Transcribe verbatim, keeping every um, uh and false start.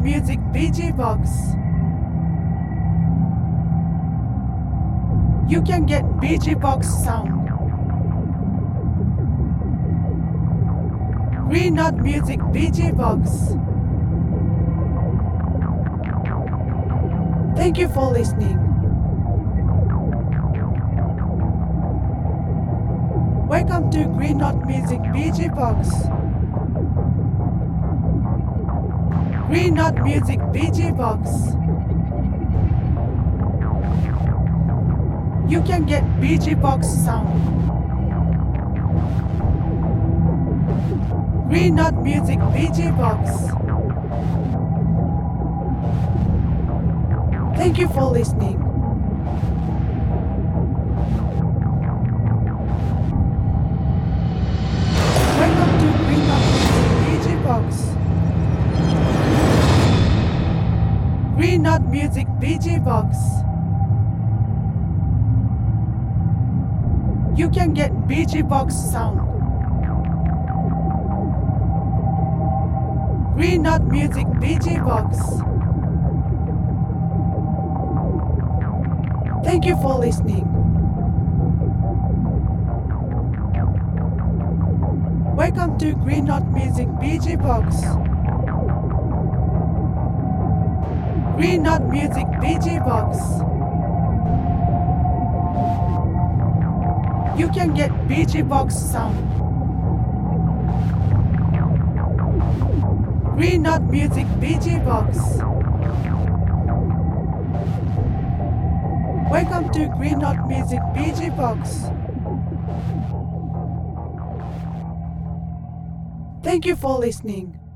Music B G Box. You can get B G Box sound. Green Knot Music B G Box. Thank you for listening. Welcome to Green Knot Music B G Box. Green Knot Music B G Box. You can get B G Box sound. Green Knot Music B G Box. Thank you for listening. Welcome to Green Knot Music B G Box. Green Knot Music B G Box. You can get B G Box sound. Green Knot Music B G Box. Thank you for listening. Welcome to Green Knot Music B G Box. Green Knot Music B G Box. You can get B G Box sound. Green Knot Music B G Box. Welcome to Green Knot Music B G Box. Thank you for listening.